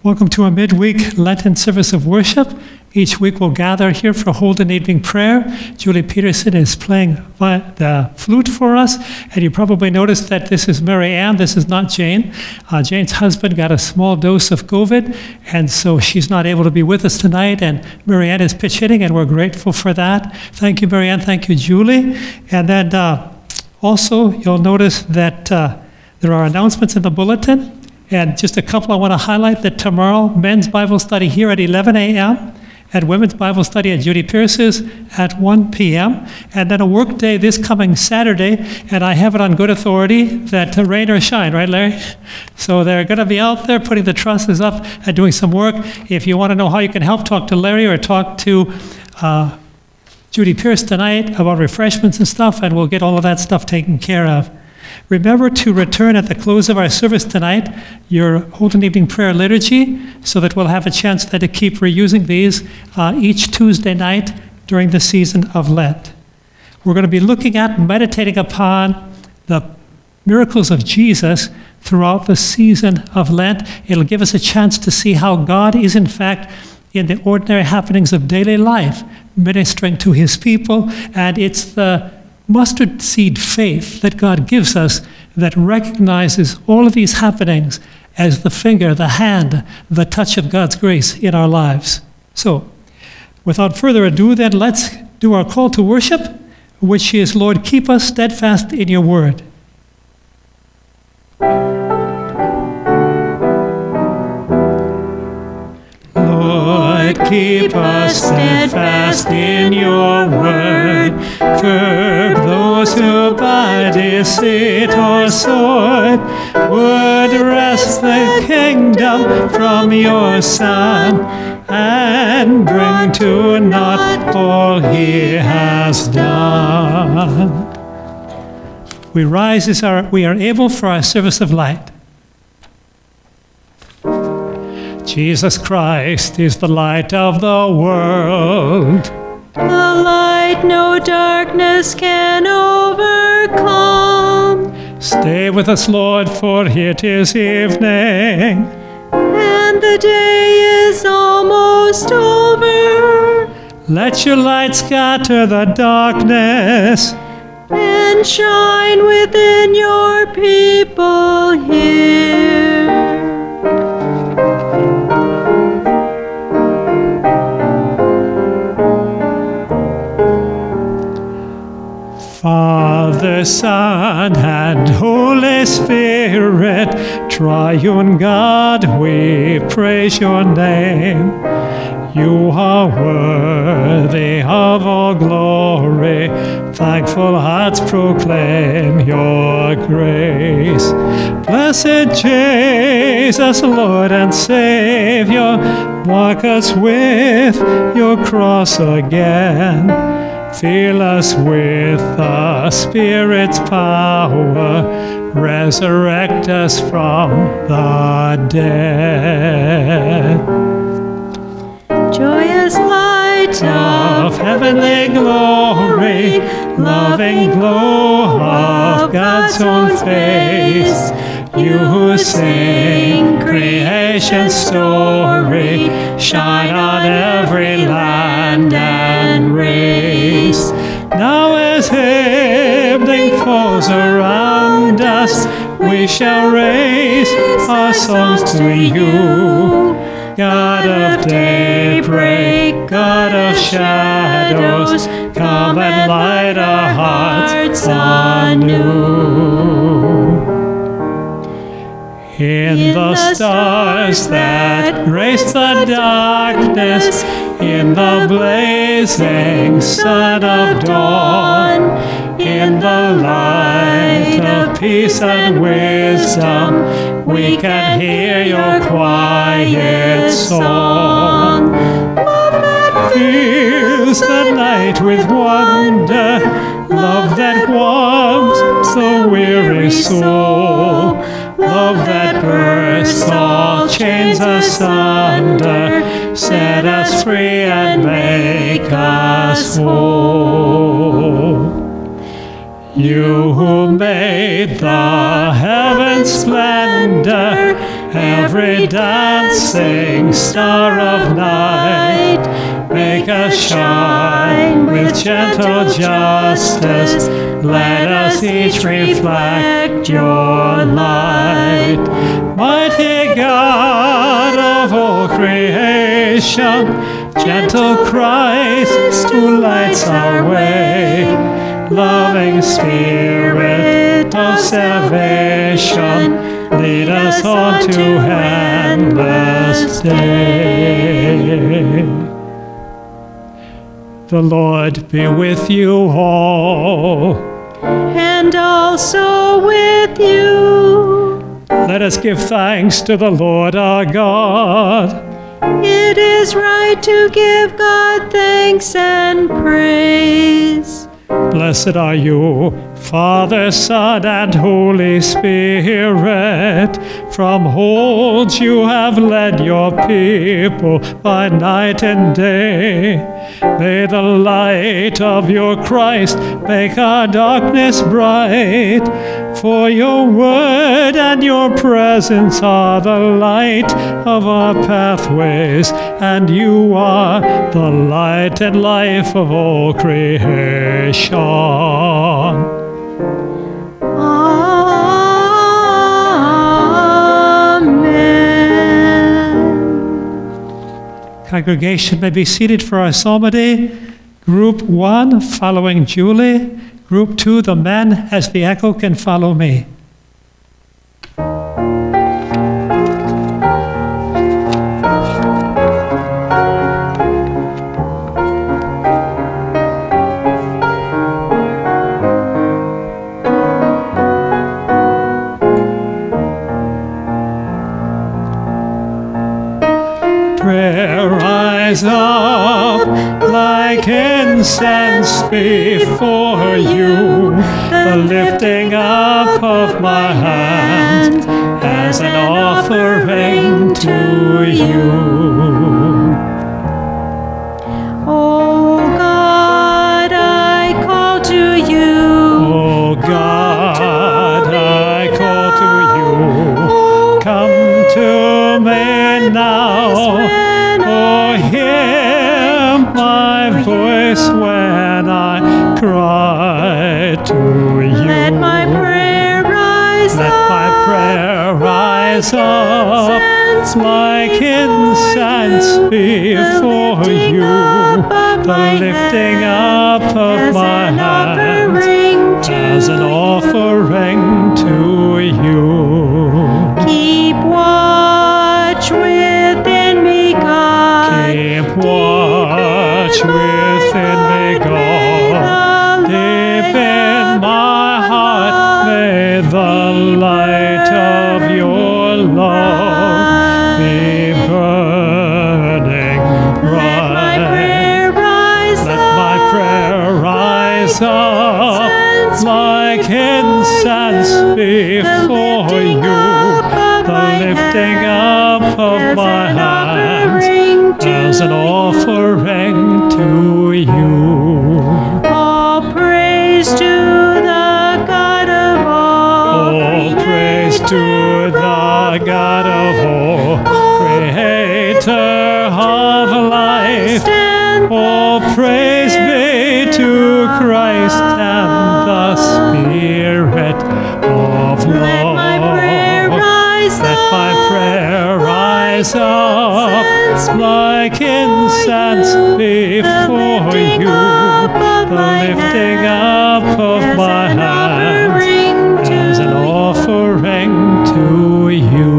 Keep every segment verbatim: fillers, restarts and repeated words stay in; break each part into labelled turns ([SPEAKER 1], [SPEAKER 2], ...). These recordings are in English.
[SPEAKER 1] Welcome to our midweek Lenten service of worship. Each week we'll gather here for Holden Evening Prayer. Julie Peterson is playing the flute for us, and you probably noticed that this is Mary Ann, this is not Jane. Uh, Jane's husband got a small dose of COVID, and so she's not able to be with us tonight, and Mary Ann is pitch hitting, and we're grateful for that. Thank you, Mary Ann. Thank you, Julie. And then uh, also, you'll notice that uh, there are announcements in the bulletin. And just a couple I want to highlight that tomorrow, men's Bible study here at eleven a.m., and women's Bible study at Judy Pierce's at one p.m., and then a work day this coming Saturday, and I have it on good authority that uh, rain or shine, right, Larry? So they're going to be out there putting the trusses up and doing some work. If you want to know how you can help, talk to Larry or talk to uh, Judy Pierce tonight about refreshments and stuff, and we'll get all of that stuff taken care of. Remember to return at the close of our service tonight your Holden Evening Prayer liturgy so that we'll have a chance then to keep reusing these uh, each Tuesday night during the season of Lent. We're going to be looking at, meditating upon the miracles of Jesus throughout the season of Lent. It'll give us a chance to see how God is in fact in the ordinary happenings of daily life, ministering to his people, and it's the mustard seed faith that God gives us that recognizes all of these happenings as the finger, the hand, the touch of God's grace in our lives. So, without further ado then, let's do our call to worship, which is, Lord, keep us steadfast in your word. Lord, keep us steadfast in your word. Curb those who by deceit or sword would wrest the kingdom from your Son, and bring to naught all he has done. We rise as our, we are able for our service of light. Jesus Christ is the light of the world.
[SPEAKER 2] The light no darkness can overcome.
[SPEAKER 1] Stay with us, Lord, for it is evening,
[SPEAKER 2] and the day is almost over.
[SPEAKER 1] Let your light scatter the darkness,
[SPEAKER 2] and shine within your people here.
[SPEAKER 1] Father, Son, and Holy Spirit, triune God, we praise your name. You are worthy of all glory. Thankful hearts proclaim your grace. Blessed Jesus, Lord and Savior, mark us with your cross again. Fill us with the Spirit's power, resurrect us from the dead.
[SPEAKER 2] Joyous light
[SPEAKER 1] Of heavenly glory, loving glow of God's own face, you who sing creation's story, shine on every land and race. Now as evening falls around us, we shall raise our songs to you. God of daybreak, God of shadows, come and light our hearts anew. In the stars that grace the darkness, in the blazing sun of dawn, in the light of peace and wisdom, we can hear your quiet song. Love that fills the night with wonder, love that warms the weary soul, love that bursts all chains asunder, set us free and make us whole. You who made the heaven's splendor, every dancing star of night. Make us shine with gentle justice. Let us each reflect your light. Mighty God of all creation, gentle Christ who lights our way, loving Spirit of salvation, lead us on to endless day. The Lord be with you all.
[SPEAKER 2] And also with you.
[SPEAKER 1] Let us give thanks to the Lord our God.
[SPEAKER 2] It is right to give God thanks and praise.
[SPEAKER 1] Blessed are you, Father, Son, and Holy Spirit. From old you have led your people by night and day. May the light of your Christ make our darkness bright. For your word and your presence are the light of our pathways, and you are the light and life of all creation.
[SPEAKER 2] Amen.
[SPEAKER 1] Congregation may be seated for our psalmody. Group one, following Julie. Group two, the men, as the echo can follow me. Prayer rise up like incense before you, the lifting up of my hands as an offering to you.
[SPEAKER 2] Oh God, I call to you.
[SPEAKER 1] Oh God, I call to you. Come to me now. Oh, hear my voice when I cry to you.
[SPEAKER 2] Let my prayer rise
[SPEAKER 1] Let
[SPEAKER 2] up.
[SPEAKER 1] my prayer rise up like incense before you, the lifting up of my hands as an offering to you.
[SPEAKER 2] Keep watch within me, God.
[SPEAKER 1] Keep watch within me, God. Deep in my heart, may the light of your love be burning bright.
[SPEAKER 2] Let my prayer rise
[SPEAKER 1] Let my prayer rise up like incense before you, the lifting up of my hands as an offering to you.
[SPEAKER 2] All praise to the God of all.
[SPEAKER 1] All praise to the God of all, creator of life. All praise be to Christ and the Spirit of
[SPEAKER 2] Let my prayer
[SPEAKER 1] love.
[SPEAKER 2] rise
[SPEAKER 1] Let my
[SPEAKER 2] up
[SPEAKER 1] prayer rise up like incense before you, the lifting up of my hands as an offering to you.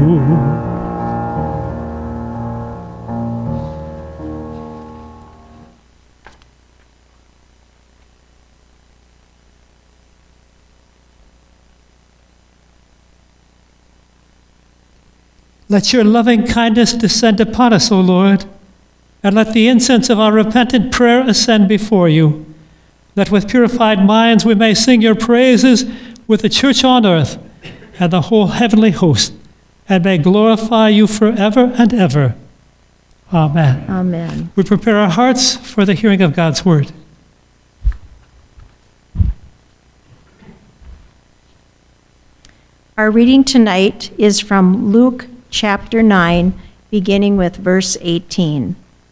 [SPEAKER 1] Let your loving kindness descend upon us, O Lord, and let the incense of our repentant prayer ascend before you. That with purified minds we may sing your praises with the church on earth and the whole heavenly host, and may glorify you forever and ever. Amen.
[SPEAKER 2] Amen.
[SPEAKER 1] We prepare our hearts for the hearing of God's word.
[SPEAKER 2] Our reading tonight is from Luke chapter nine, beginning with verse eighteen.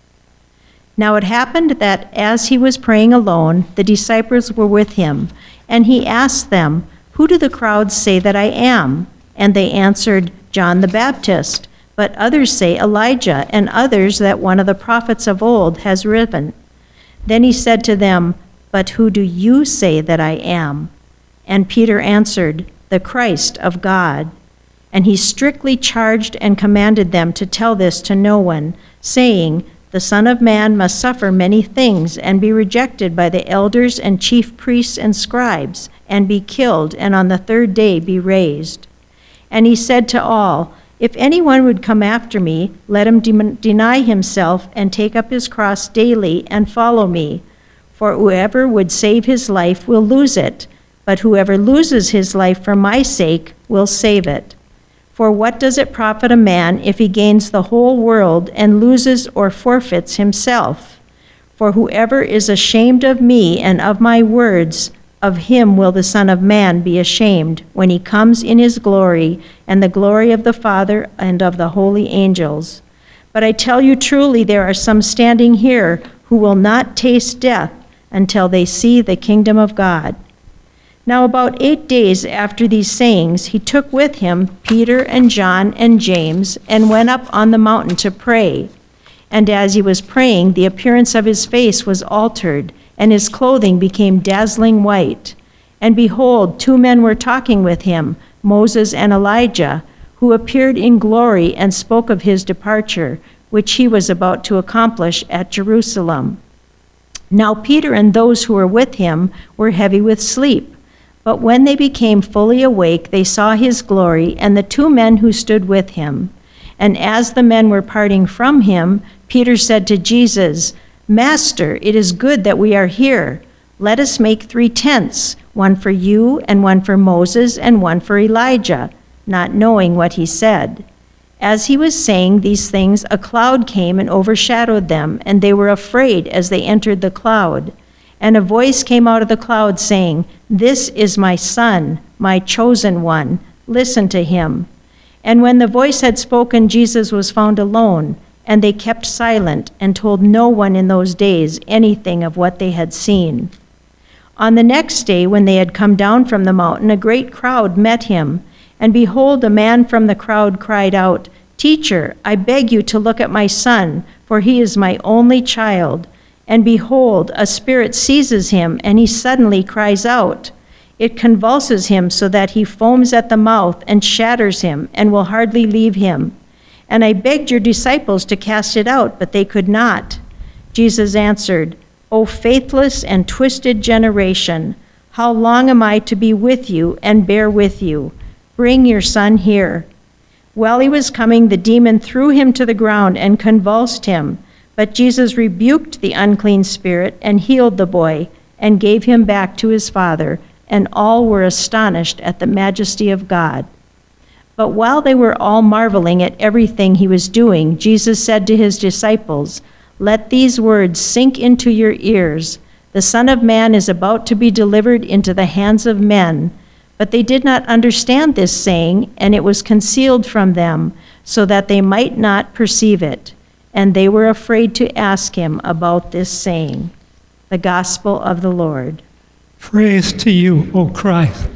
[SPEAKER 2] Now it happened that as he was praying alone, the disciples were with him, and he asked them, "Who do the crowds say that I am?" And they answered, "John the Baptist, but others say Elijah, and others that one of the prophets of old has risen." Then he said to them, "But who do you say that I am?" And Peter answered, "The Christ of God." And he strictly charged and commanded them to tell this to no one, saying, "The Son of Man must suffer many things and be rejected by the elders and chief priests and scribes, and be killed, and on the third day be raised." And he said to all, "If anyone would come after me, let him de- deny himself and take up his cross daily and follow me. For whoever would save his life will lose it, but whoever loses his life for my sake will save it. For what does it profit a man if he gains the whole world and loses or forfeits himself? For whoever is ashamed of me and of my words, of him will the Son of Man be ashamed when he comes in his glory and the glory of the Father and of the holy angels. But I tell you truly, there are some standing here who will not taste death until they see the kingdom of God." Now about eight days after these sayings, he took with him Peter and John and James and went up on the mountain to pray. And as he was praying, the appearance of his face was altered, and his clothing became dazzling white. And behold, two men were talking with him, Moses and Elijah, who appeared in glory and spoke of his departure, which he was about to accomplish at Jerusalem. Now Peter and those who were with him were heavy with sleep. But when they became fully awake, they saw his glory and the two men who stood with him. And as the men were parting from him, Peter said to Jesus, "Master, it is good that we are here. Let us make three tents, one for you and one for Moses and one for Elijah," not knowing what he said. As he was saying these things, a cloud came and overshadowed them, and they were afraid as they entered the cloud. And a voice came out of the cloud saying, "This is my Son, my chosen one. Listen to him." And when the voice had spoken, Jesus was found alone, and they kept silent and told no one in those days anything of what they had seen. On the next day, when they had come down from the mountain, a great crowd met him. And behold, a man from the crowd cried out, "Teacher, I beg you to look at my son, for he is my only child. And behold, a spirit seizes him, and he suddenly cries out. It convulses him so that he foams at the mouth and shatters him, and will hardly leave him. And I begged your disciples to cast it out, but they could not." Jesus answered, "O faithless and twisted generation, how long am I to be with you and bear with you? Bring your son here." While he was coming, the demon threw him to the ground and convulsed him. But Jesus rebuked the unclean spirit and healed the boy and gave him back to his father, and all were astonished at the majesty of God. But while they were all marveling at everything he was doing, Jesus said to his disciples, "Let these words sink into your ears. The Son of Man is about to be delivered into the hands of men." But they did not understand this saying, and it was concealed from them, so that they might not perceive it. And they were afraid to ask him about this saying. The Gospel of the Lord.
[SPEAKER 1] Praise to you, O Christ.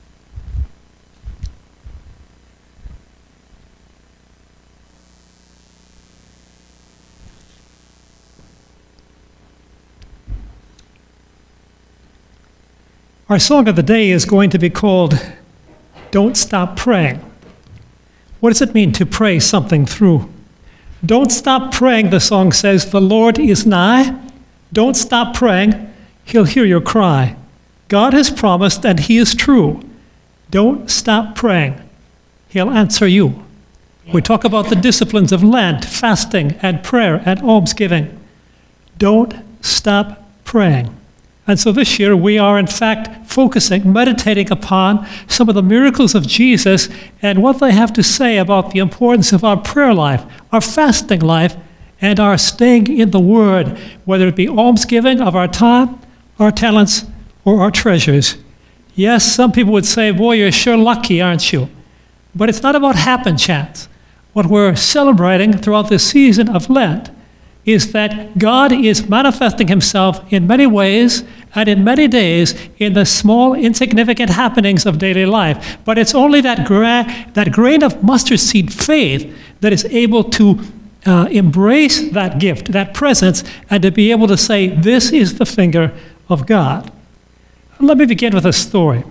[SPEAKER 1] Our song of the day is going to be called "Don't Stop Praying." What does it mean to pray something through? Don't stop praying, the song says. The Lord is nigh. Don't stop praying. He'll hear your cry. God has promised, and he is true. Don't stop praying. He'll answer you. We talk about the disciplines of Lent, fasting, and prayer, and almsgiving. Don't stop praying. And so this year we are in fact focusing, meditating upon some of the miracles of Jesus and what they have to say about the importance of our prayer life, our fasting life, and our staying in the Word, whether it be almsgiving of our time, our talents, or our treasures. Yes, some people would say, boy, you're sure lucky, aren't you? But it's not about happen chance. What we're celebrating throughout this season of Lent is that God is manifesting himself in many ways and in many days in the small, insignificant happenings of daily life. But it's only that, gra- that grain of mustard seed faith that is able to uh, embrace that gift, that presence, and to be able to say, this is the finger of God. Let me begin with a story.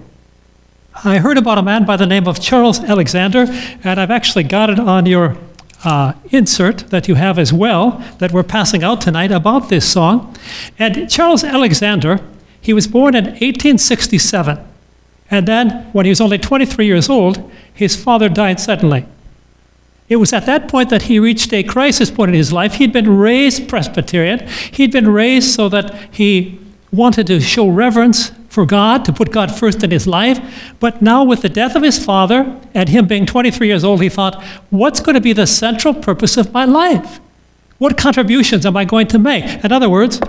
[SPEAKER 1] I heard about a man by the name of Charles Alexander, and I've actually got it on your uh, insert that you have as well, that we're passing out tonight about this song. And Charles Alexander, he was born in eighteen sixty-seven. And then, when he was only twenty-three years old, his father died suddenly. It was at that point that he reached a crisis point in his life. He'd been raised Presbyterian. He'd been raised so that he wanted to show reverence for God, to put God first in his life. But now with the death of his father and him being twenty-three years old, he thought, what's going to be the central purpose of my life? What contributions am I going to make? In other words,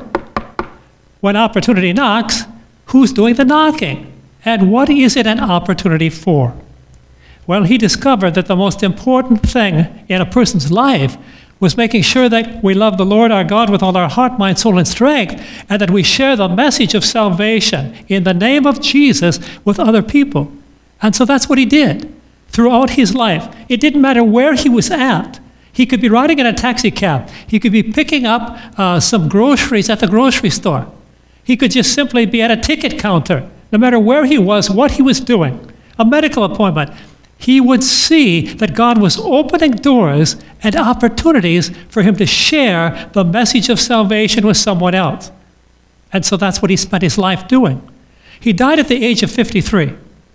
[SPEAKER 1] when opportunity knocks, who's doing the knocking? And what is it an opportunity for? Well, he discovered that the most important thing in a person's life was making sure that we love the Lord our God with all our heart, mind, soul, and strength, and that we share the message of salvation in the name of Jesus with other people. And so that's what he did throughout his life. It didn't matter where he was at. He could be riding in a taxi cab. He could be picking up uh, some groceries at the grocery store. He could just simply be at a ticket counter. No matter where he was, what he was doing, a medical appointment, he would see that God was opening doors and opportunities for him to share the message of salvation with someone else. And so that's what he spent his life doing. He died at the age of fifty-three.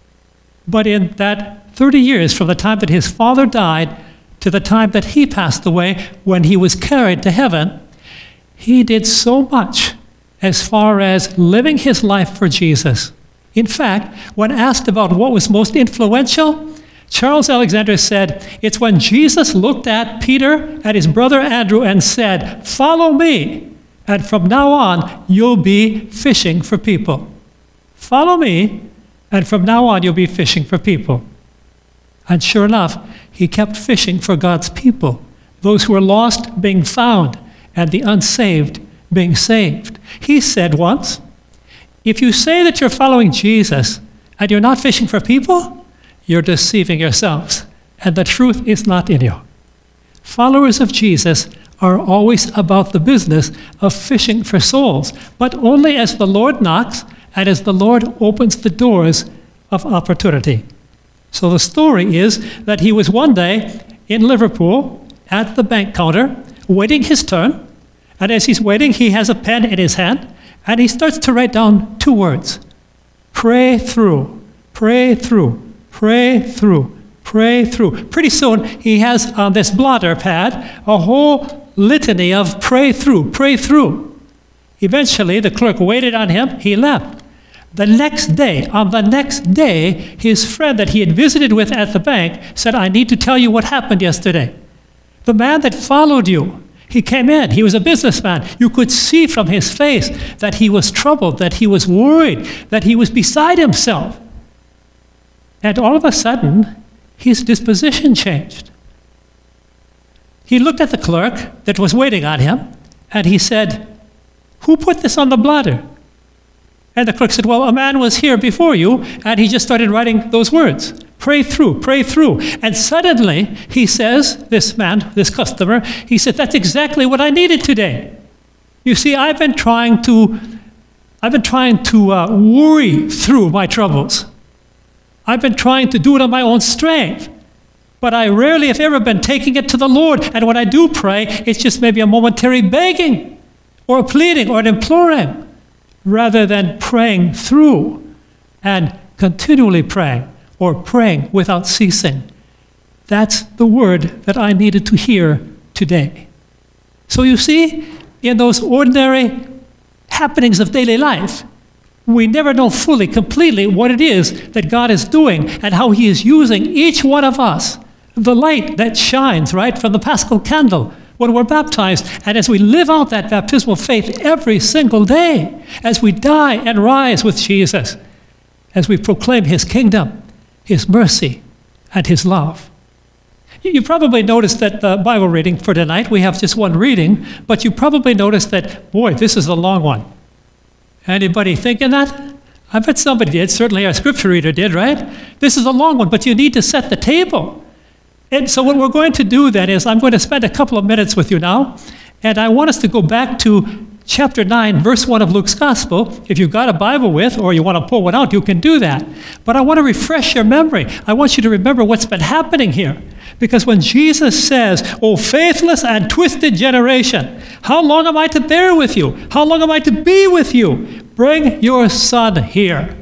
[SPEAKER 1] But in that thirty years from the time that his father died to the time that he passed away, when he was carried to heaven, he did so much as far as living his life for Jesus. In fact, when asked about what was most influential, Charles Alexander said, it's when Jesus looked at Peter and his brother Andrew and said, follow me, and from now on, you'll be fishing for people. Follow me, and from now on, you'll be fishing for people. And sure enough, he kept fishing for God's people, those who were lost being found, and the unsaved being saved. He said once, if you say that you're following Jesus and you're not fishing for people, you're deceiving yourselves, and the truth is not in you. Followers of Jesus are always about the business of fishing for souls, but only as the Lord knocks and as the Lord opens the doors of opportunity. So the story is that he was one day in Liverpool at the bank counter, waiting his turn, and as he's waiting, he has a pen in his hand, and he starts to write down two words: pray through, pray through. Pray through, pray through. Pretty soon, he has on this blotter pad a whole litany of pray through, pray through. Eventually, the clerk waited on him. He left. The next day, on the next day, his friend that he had visited with at the bank said, I need to tell you what happened yesterday. The man that followed you, he came in. He was a businessman. You could see from his face that he was troubled, that he was worried, that he was beside himself. And all of a sudden, his disposition changed. He looked at the clerk that was waiting on him, and he said, who put this on the blotter? And the clerk said, well, a man was here before you, and he just started writing those words. Pray through, pray through. And suddenly, he says, this man, this customer, he said, that's exactly what I needed today. You see, I've been trying to, I've been trying to uh, worry through my troubles. I've been trying to do it on my own strength, but I rarely have ever been taking it to the Lord. And when I do pray, it's just maybe a momentary begging or pleading or an imploring, rather than praying through and continually praying or praying without ceasing. That's the word that I needed to hear today. So you see, in those ordinary happenings of daily life, we never know fully, completely what it is that God is doing and how he is using each one of us. The light that shines, right, from the Paschal candle when we're baptized. And as we live out that baptismal faith every single day, as we die and rise with Jesus, as we proclaim his kingdom, his mercy, and his love. You probably noticed that the Bible reading for tonight, we have just one reading, but you probably noticed that, boy, this is a long one. Anybody thinking that? I bet somebody did. Certainly our scripture reader did, right? This is a long one, but you need to set the table. And so what we're going to do then is I'm going to spend a couple of minutes with you now, and I want us to go back to chapter nine, verse one of Luke's Gospel. If you've got a Bible with, or you want to pull one out, you can do that. But I want to refresh your memory. I want you to remember what's been happening here. Because when Jesus says, "O faithless and twisted generation, how long am I to bear with you? How long am I to be with you? Bring your son here."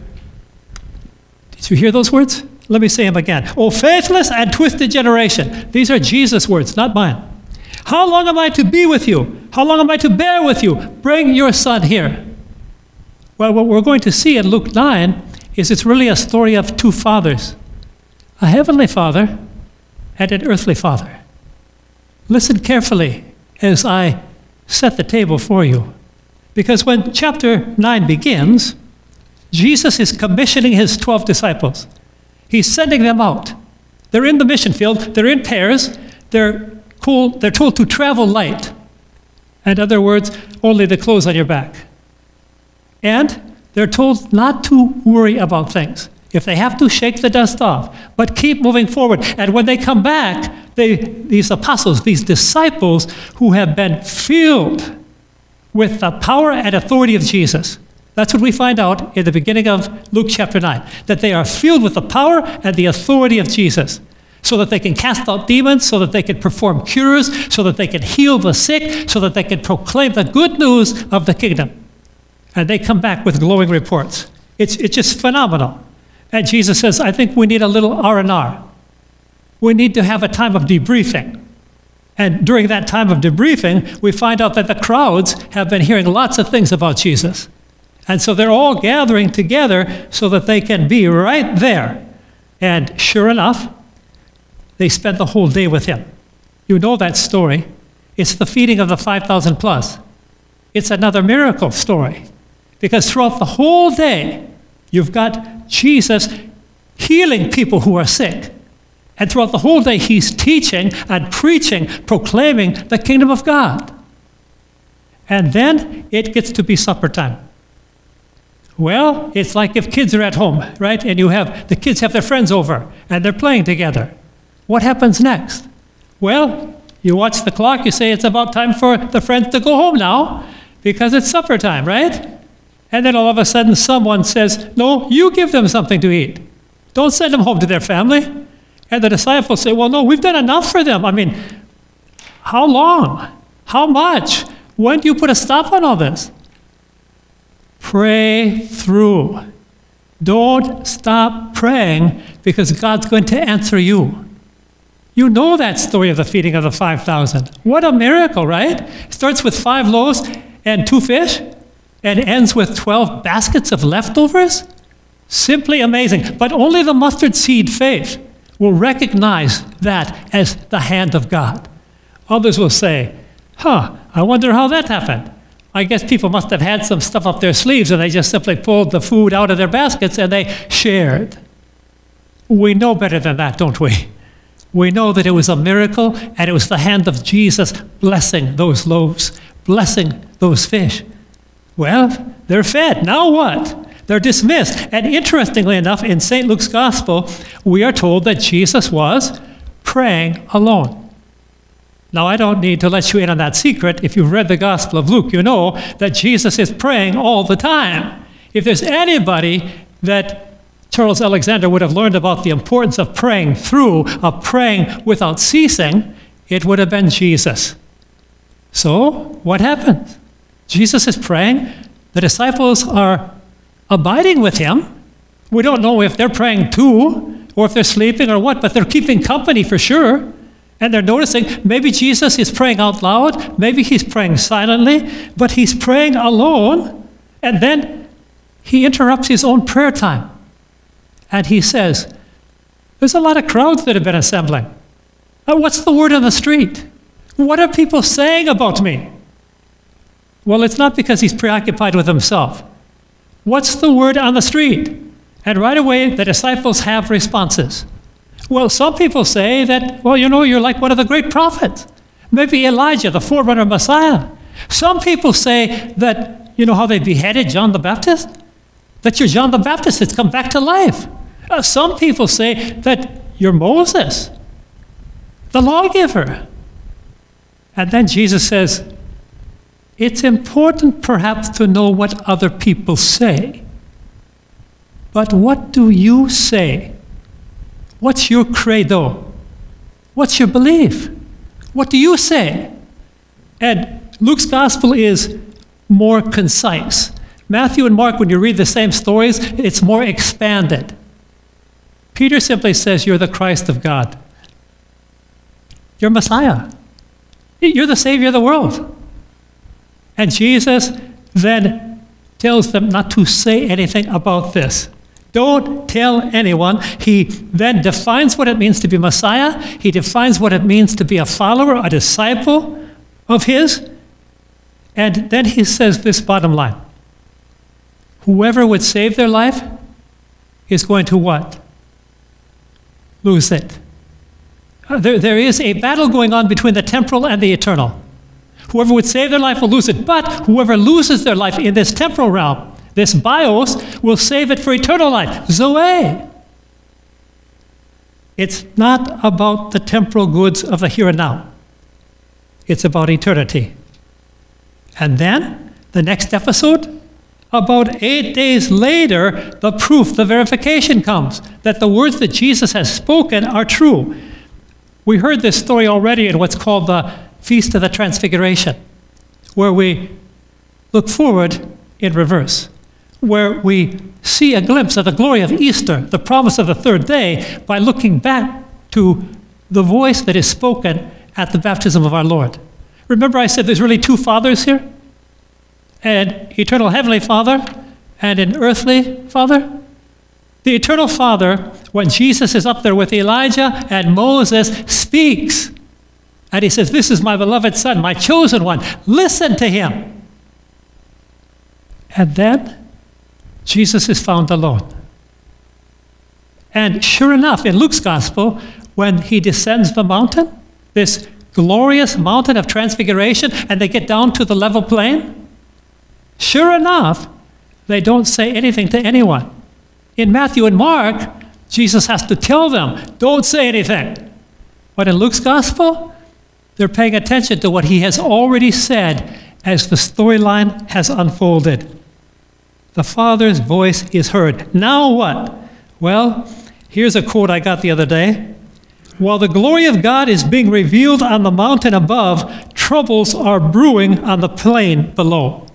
[SPEAKER 1] Did you hear those words? Let me say them again. "O faithless and twisted generation." These are Jesus' words, not mine. "How long am I to be with you? How long am I to bear with you? Bring your son here." Well, what we're going to see in Luke nine is it's really a story of two fathers, a heavenly father and an earthly father. Listen carefully as I set the table for you. Because when chapter nine begins, Jesus is commissioning his twelve disciples. He's sending them out. They're in the mission field. They're in pairs. They're cool. They're told to travel light. In other words, only the clothes on your back. And they're told not to worry about things. If they have to, shake the dust off, but keep moving forward. And when they come back, they, these apostles, these disciples who have been filled with the power and authority of Jesus. That's what we find out in the beginning of Luke chapter nine, that they are filled with the power and the authority of Jesus, so that they can cast out demons, so that they can perform cures, so that they can heal the sick, so that they can proclaim the good news of the kingdom. And they come back with glowing reports. It's, it's just phenomenal. And Jesus says, I think we need a little R and R. We need to have a time of debriefing. And during that time of debriefing, we find out that the crowds have been hearing lots of things about Jesus. And so they're all gathering together so that they can be right there. And sure enough, they spend the whole day with him. You know that story. It's the feeding of the five thousand plus. It's another miracle story. Because throughout the whole day, you've got Jesus healing people who are sick. And throughout the whole day, he's teaching and preaching, proclaiming the kingdom of God. And then it gets to be supper time. Well, it's like if kids are at home, right? And you have, the kids have their friends over and they're playing together. What happens next? Well, you watch the clock, you say it's about time for the friends to go home now because it's supper time, right? And then all of a sudden someone says, no, you give them something to eat. Don't send them home to their family. And the disciples say, well, no, we've done enough for them. I mean, how long? How much? When do you put a stop on all this? Pray through. Don't stop praying because God's going to answer you. You know that story of the feeding of the five thousand. What a miracle, right? It starts with five loaves and two fish and ends with twelve baskets of leftovers. Simply amazing. But only the mustard seed faith will recognize that as the hand of God. Others will say, huh, I wonder how that happened. I guess people must have had some stuff up their sleeves and they just simply pulled the food out of their baskets and they shared. We know better than that, don't we? We know that it was a miracle and it was the hand of Jesus blessing those loaves, blessing those fish. Well, they're fed. Now what? They're dismissed. And interestingly enough, in Saint Luke's Gospel, we are told that Jesus was praying alone. Now, I don't need to let you in on that secret. If you've read the Gospel of Luke, you know that Jesus is praying all the time. If there's anybody that Charles Alexander would have learned about the importance of praying through, of praying without ceasing, it would have been Jesus. So, what happens? Jesus is praying. The disciples are abiding with him. We don't know if they're praying too, or if they're sleeping or what, but they're keeping company for sure. And they're noticing maybe Jesus is praying out loud, maybe he's praying silently, but he's praying alone, and then he interrupts his own prayer time. And he says, there's a lot of crowds that have been assembling. Uh, what's the word on the street? What are people saying about me? Well, it's not because he's preoccupied with himself. What's the word on the street? And right away, the disciples have responses. Well, some people say that, well, you know, you're like one of the great prophets. Maybe Elijah, the forerunner Messiah. Some people say that, you know how they beheaded John the Baptist? That you're John the Baptist that's come back to life. Uh, some people say that you're Moses, the lawgiver. And then Jesus says, it's important perhaps to know what other people say. But what do you say? What's your credo? What's your belief? What do you say? And Luke's gospel is more concise. Matthew and Mark, when you read the same stories, it's more expanded. Peter simply says, you're the Christ of God. You're Messiah. You're the Savior of the world. And Jesus then tells them not to say anything about this. Don't tell anyone. He then defines what it means to be Messiah. He defines what it means to be a follower, a disciple of his. And then he says this bottom line. Whoever would save their life is going to what? Lose it. Uh, there, there is a battle going on between the temporal and the eternal. Whoever would save their life will lose it. But whoever loses their life in this temporal realm, this bios, will save it for eternal life. Zoe. It's not about the temporal goods of the here and now. It's about eternity. And then, the next episode, about eight days later, the proof, the verification comes that the words that Jesus has spoken are true. We heard this story already in what's called the Feast of the Transfiguration, where we look forward in reverse, where we see a glimpse of the glory of Easter, the promise of the third day, by looking back to the voice that is spoken at the baptism of our Lord. Remember I said there's really two fathers here? An eternal heavenly Father and an earthly Father? The eternal Father, when Jesus is up there with Elijah and Moses, speaks. And he says, this is my beloved Son, my chosen one. Listen to him. And then Jesus is found alone. And sure enough, in Luke's gospel, when he descends the mountain, this glorious mountain of transfiguration, and they get down to the level plain, sure enough, they don't say anything to anyone. In Matthew and Mark, Jesus has to tell them, don't say anything. But in Luke's gospel, they're paying attention to what he has already said as the storyline has unfolded. The Father's voice is heard. Now what? Well, here's a quote I got the other day. While the glory of God is being revealed on the mountain above, troubles are brewing on the plain below.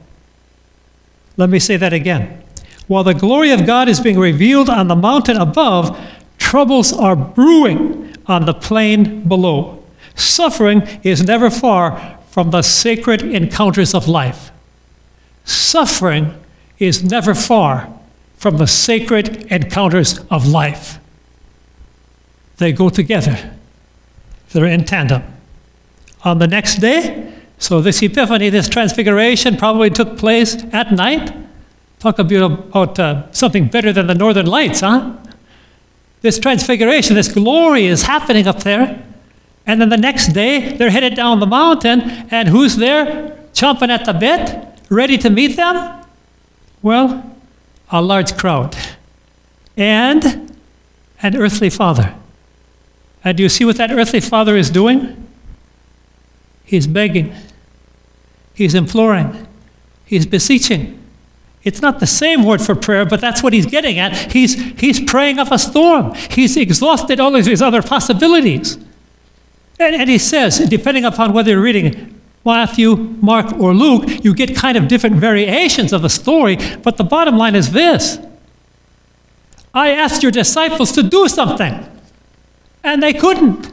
[SPEAKER 1] Let me say that again. While the glory of God is being revealed on the mountain above, troubles are brewing on the plain below. Suffering is never far from the sacred encounters of life. Suffering is never far from the sacred encounters of life. They go together. They're in tandem. On the next day, so this Epiphany, this Transfiguration probably took place at night. Talk a bit about uh, something better than the Northern Lights, huh? This Transfiguration, this glory is happening up there. And then the next day, they're headed down the mountain, and who's there chomping at the bit, ready to meet them? Well, a large crowd. And an earthly father. And do you see what that earthly father is doing? He's begging. He's imploring. He's beseeching. It's not the same word for prayer, but that's what he's getting at. He's, he's praying up a storm. He's exhausted all of his other possibilities. And, and he says, depending upon whether you're reading Matthew, Mark, or Luke, you get kind of different variations of the story, but the bottom line is this. I asked your disciples to do something, and they couldn't.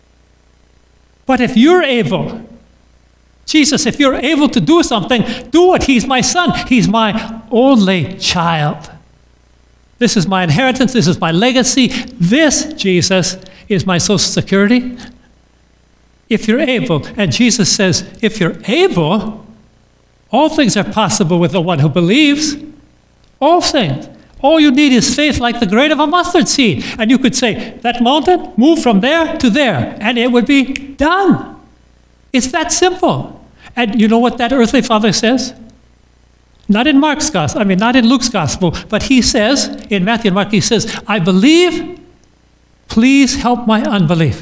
[SPEAKER 1] But if you're able, Jesus, if you're able to do something, do it. He's my son. He's my only child. This is my inheritance. This is my legacy. This, Jesus, is my social security. If you're able, and Jesus says, if you're able, all things are possible with the one who believes. All things. All you need is faith like the grain of a mustard seed. And you could say, that mountain, move from there to there, and it would be done. It's that simple. And you know what that earthly father says? Not in Mark's gospel, I mean, not in Luke's gospel, but he says, in Matthew and Mark, he says, I believe, please help my unbelief.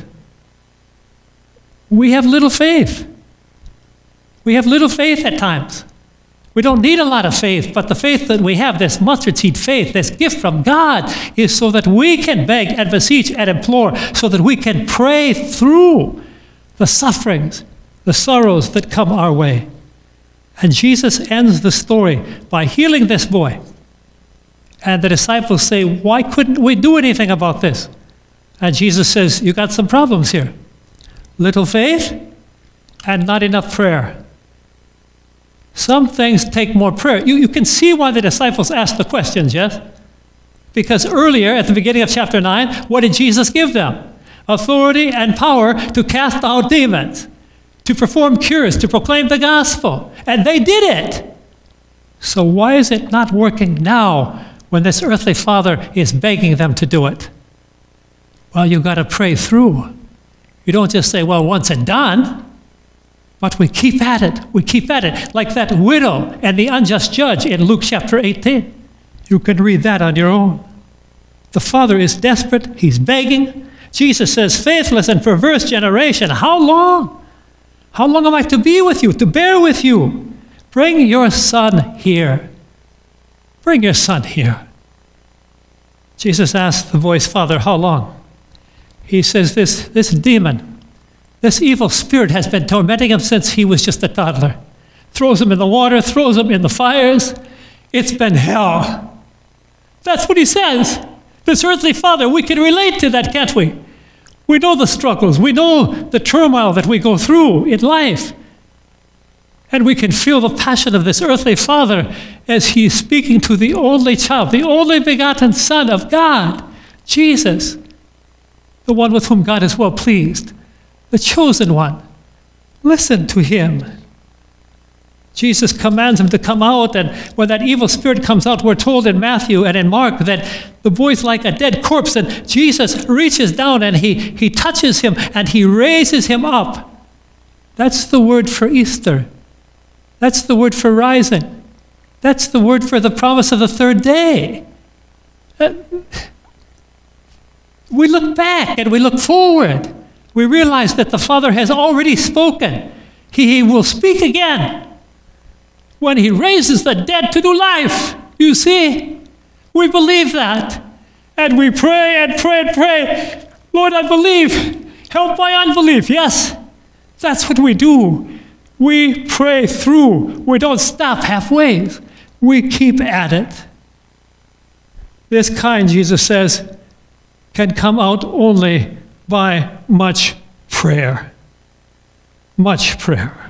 [SPEAKER 1] We have little faith. We have little faith at times. We don't need a lot of faith, but the faith that we have, this mustard seed faith, this gift from God, is so that we can beg and beseech and implore, so that we can pray through the sufferings, the sorrows that come our way. And Jesus ends the story by healing this boy. And the disciples say, why couldn't we do anything about this? And Jesus says, you got some problems here. Little faith and not enough prayer. Some things take more prayer. You, you can see why the disciples asked the questions, yes? Because earlier, at the beginning of chapter nine, what did Jesus give them? Authority and power to cast out demons, to perform cures, to proclaim the gospel. And they did it. So why is it not working now when this earthly father is begging them to do it? Well, you've got to pray through. You don't just say, well, once and done. But we keep at it. We keep at it. Like that widow and the unjust judge in Luke chapter eighteen. You can read that on your own. The father is desperate. He's begging. Jesus says, faithless and perverse generation, how long? How long am I to be with you, to bear with you? Bring your son here. Bring your son here. Jesus asked the boy's father, how long? He says, this, this demon, this evil spirit has been tormenting him since he was just a toddler. Throws him in the water, throws him in the fires. It's been hell. That's what he says. This earthly father, we can relate to that, can't we? We know the struggles. We know the turmoil that we go through in life. And we can feel the passion of this earthly father as he is speaking to the only child, the only begotten Son of God, Jesus, the one with whom God is well pleased. The chosen one. Listen to him. Jesus commands him to come out, and when that evil spirit comes out, we're told in Matthew and in Mark that the boy's like a dead corpse, and Jesus reaches down and he, he touches him and he raises him up. That's the word for Easter. That's the word for rising. That's the word for the promise of the third day. Uh, we look back and we look forward. We realize that the Father has already spoken. He will speak again when he raises the dead to new life. You see, we believe that. And we pray and pray and pray. Lord, I believe. Help my unbelief. Yes, that's what we do. We pray through. We don't stop halfway. We keep at it. This kind, Jesus says, can come out only by much prayer. Much prayer.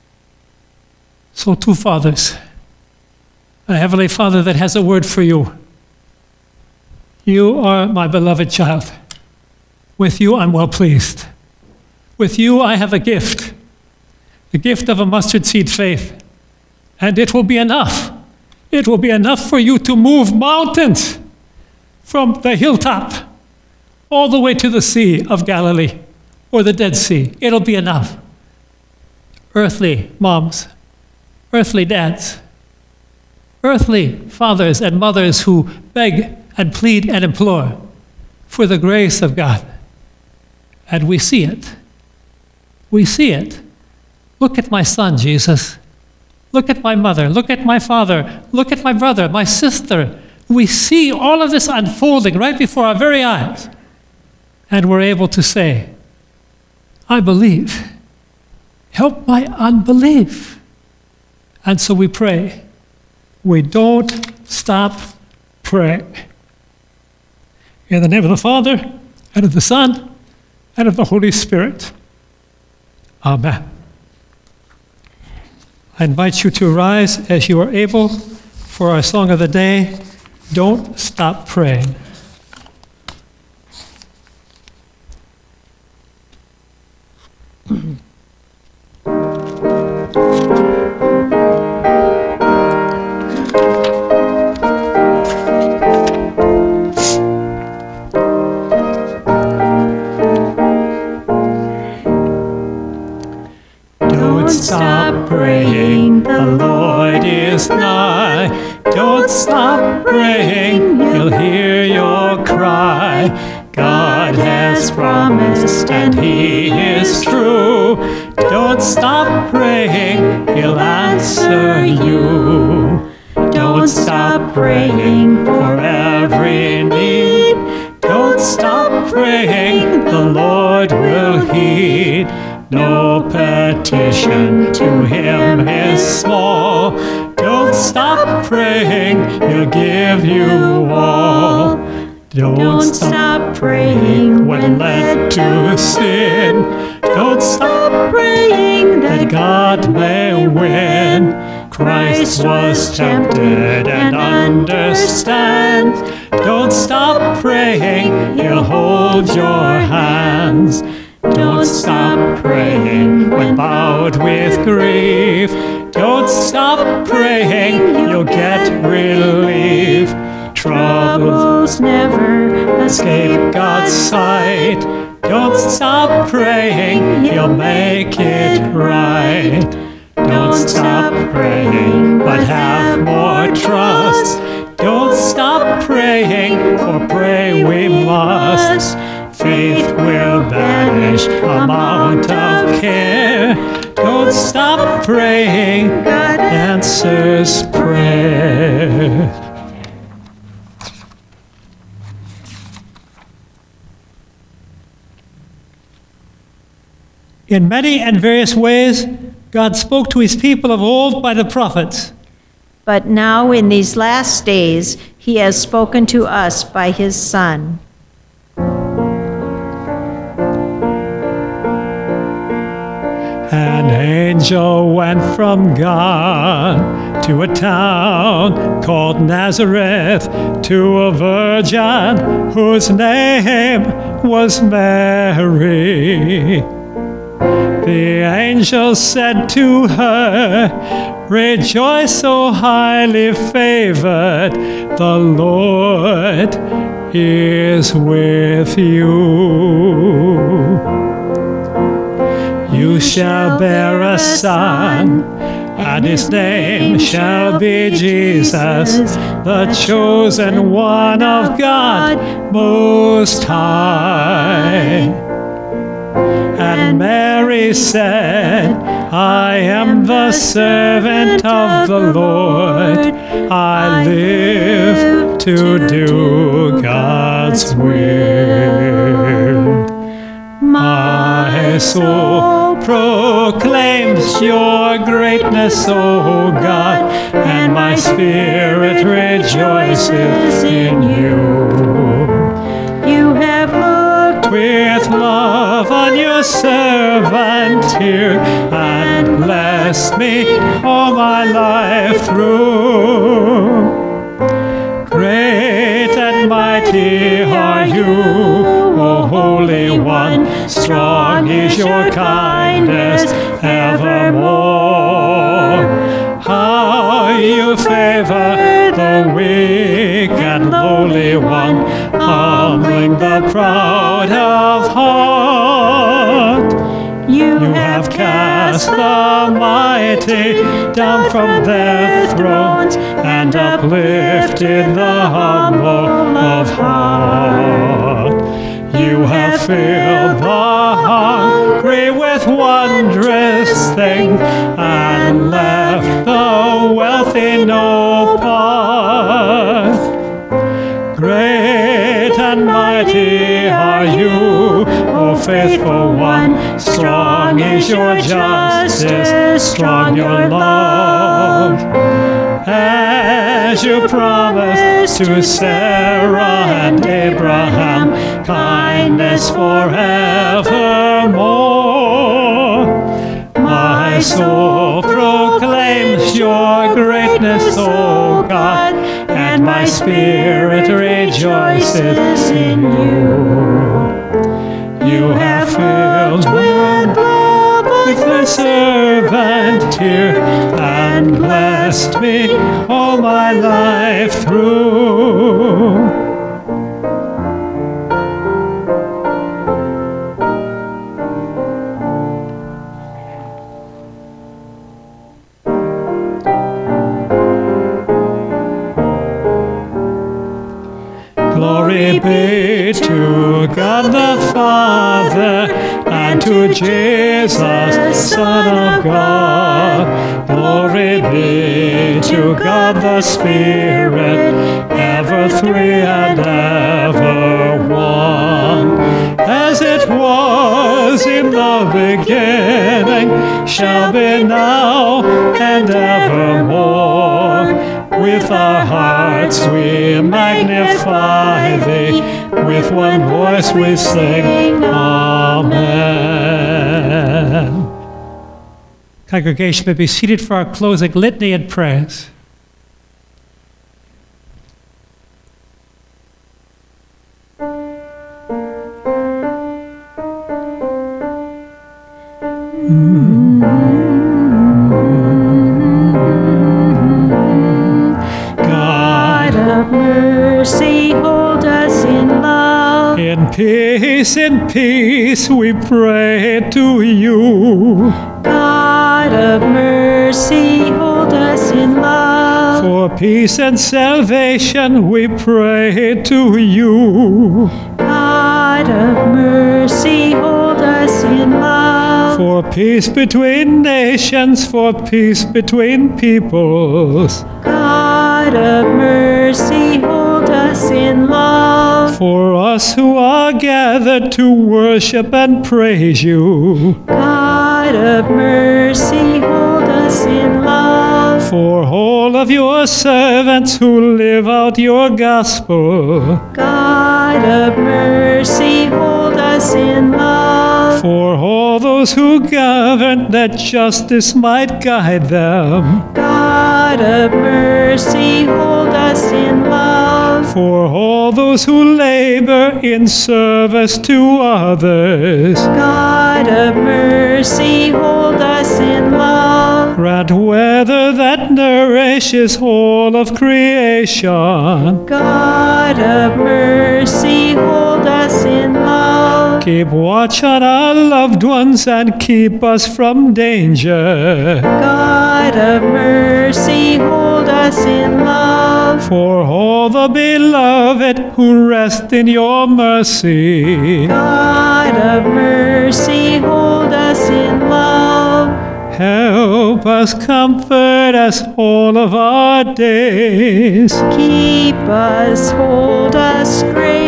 [SPEAKER 1] So two fathers. A heavenly Father that has a word for you. You are my beloved child. With you I'm well pleased. With you I have a gift. The gift of a mustard seed faith. And it will be enough. It will be enough for you to move mountains from the hilltop all the way to the Sea of Galilee or the Dead Sea. It'll be enough. Earthly moms, earthly dads, earthly fathers and mothers who beg and plead and implore for the grace of God. And we see it. We see it. Look at my son, Jesus. Look at my mother. Look at my father. Look at my brother, my sister. We see all of this unfolding right before our very eyes. And we're able to say, I believe. Help my unbelief. And so we pray. We don't stop praying. In the name of the Father, and of the Son, and of the Holy Spirit. Amen. I invite you to rise as you are able for our song of the day, Don't Stop Praying. stop praying, the Lord is nigh. Don't stop praying, He'll hear your cry. God has promised and He is true. Don't stop praying, He'll answer you. Don't stop praying for every need. Don't stop praying, the Lord will heed. No petition to Him is small. Don't stop praying, He'll give you all. Don't stop praying when led to sin. Don't stop praying that God may win. Christ was tempted and understands. Don't stop praying, He'll hold your hands. Don't stop praying when bowed with grief. Don't stop praying, you'll get relief. Troubles never escape God's sight. Don't stop praying, He'll make it right. Don't stop praying, but have more trust. Don't stop praying, for pray we must. Faith will banish amount of care. Don't stop praying, God answers prayer. In many and various ways, God spoke to His people of old by the prophets.
[SPEAKER 2] But now in these last days, He has spoken to us by His Son.
[SPEAKER 1] An angel went from God to a town called Nazareth to a virgin whose name was Mary. The angel said to her, "Rejoice, O highly favored, the Lord is with you. You shall bear a son, and his name shall be Jesus, the chosen one of God Most High." And Mary said, "I am the servant of the Lord. I live to do God's will. My soul proclaims your greatness, O God, and my spirit rejoices in you. You have looked with love on your servant here, and blessed me all my life through. Great and mighty are you, O Holy One, strong is your kindness evermore. How you favor the weak and lowly one, humbling the proud of heart. You have cast the mighty down from their thrones, and uplifted the humble of heart. You have filled the hungry with wondrous things, and left the wealthy no part. Great and mighty are you, O faithful one, strong is your justice, strong your love. As you promised to Sarah and Abraham, kindness forevermore. My soul proclaims your greatness, O God, and my spirit rejoices in you. You have filled with love with the servant here, and blessed me all my life through. Glory be to God the Father, and to Jesus, Son of God. Glory be to God the Spirit, ever three and ever one. As it was in the beginning, shall be now and evermore. With our hearts we magnify Thee, with one voice we sing, Amen. Congregation may be seated for our closing litany and prayers.
[SPEAKER 2] God of mercy, hold us in love.
[SPEAKER 1] In peace, in peace, we pray to you.
[SPEAKER 2] God of mercy, hold us in love.
[SPEAKER 1] For peace and salvation, we pray to you.
[SPEAKER 2] God of mercy, hold us in love.
[SPEAKER 1] For peace between nations, for peace between peoples.
[SPEAKER 2] God of mercy, hold us in love.
[SPEAKER 1] For us who are gathered to worship and praise you.
[SPEAKER 2] God of mercy, hold us in love.
[SPEAKER 1] For all of your servants who live out your gospel.
[SPEAKER 2] God of mercy, hold us in love.
[SPEAKER 1] For all those who govern, that justice might guide them.
[SPEAKER 2] God of mercy, hold us in love.
[SPEAKER 1] For all those who labor in service to others.
[SPEAKER 2] God of mercy, hold us in love.
[SPEAKER 1] Grant weather that nourishes all of creation.
[SPEAKER 2] God of mercy, hold us in love.
[SPEAKER 1] Keep watch on our loved ones and keep us from danger.
[SPEAKER 2] God of mercy, hold us in love.
[SPEAKER 1] For all the beloved who rest in your mercy.
[SPEAKER 2] God of mercy, hold us in love.
[SPEAKER 1] Help us, comfort us all of our days.
[SPEAKER 2] Keep us, hold us,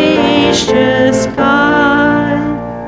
[SPEAKER 2] gracious God.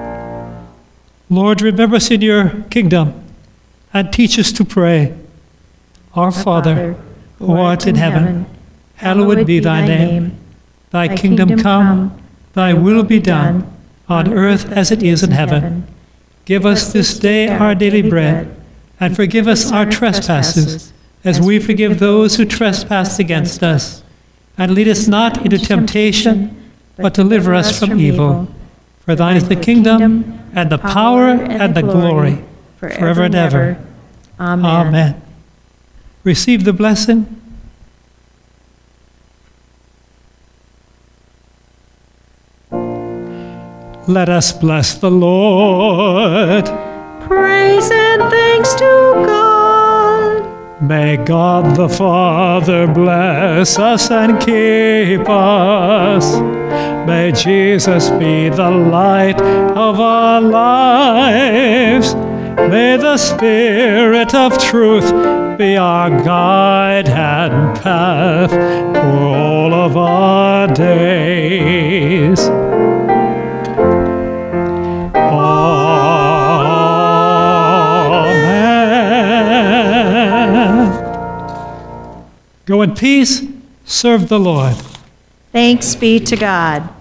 [SPEAKER 1] Lord, remember us in your kingdom and teach us to pray. Our Father, who art in heaven, hallowed be thy name. Thy kingdom come, thy will be done, on earth as it is in heaven. Give us this day our daily bread, and forgive us our trespasses, as we forgive those who trespass against us. And lead us not into temptation, but deliver us from evil. For thine is the kingdom, and the power, and the glory, forever and ever.
[SPEAKER 2] Amen.
[SPEAKER 1] Amen. Receive the blessing. Let us bless the Lord.
[SPEAKER 2] Praise and thanks to God.
[SPEAKER 1] May God the Father bless us and keep us. May Jesus be the light of our lives. May the Spirit of truth be our guide and path for all of our days. Amen. Go in peace, serve the Lord.
[SPEAKER 2] Thanks be to God.